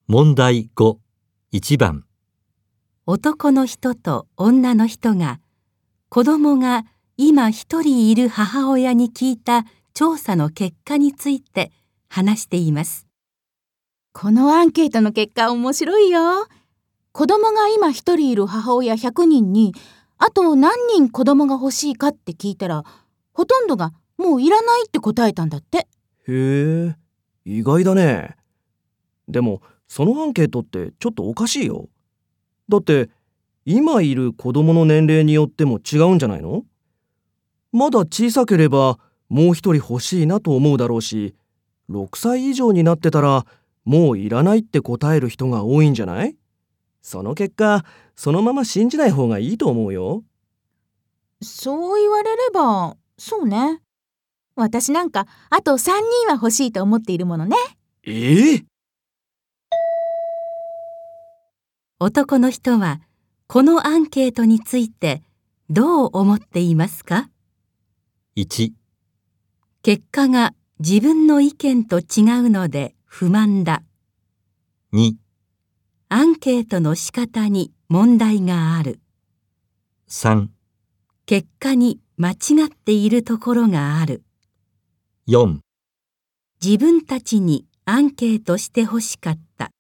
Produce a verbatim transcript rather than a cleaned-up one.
問題ご、いちばん。 男の人と女の人が子供が今一人いる母親に聞いた調査の結果について話しています。 このアンケートの結果面白いよ。子供が今一人いる母親ひゃくにんにあと何人子供が欲しいかって聞いたら、ほとんどがもういらないって答えたんだって。 へえ、意外だね。でもそのアンケートってちょっとおかしいよ。だって今いる子供の年齢によっても違うんじゃないの？まだ小さければもう一人欲しいなと思うだろうし、ろくさい以上になってたらもういらないって答える人が多いんじゃない？その結果、そのまま信じない方がいいと思うよ。 そう言われれば、そうね。私なんかあとさんにんは欲しいと思っているものね。 ええ？ 男の人はこのアンケートについてどう思っていますか？ いち、 結果が自分の意見と違うので不満だ。 に、 アンケートの仕方に問題がある。 さん、 結果に間違っているところがある。 よん。 自分たちにアンケートしてほしかった。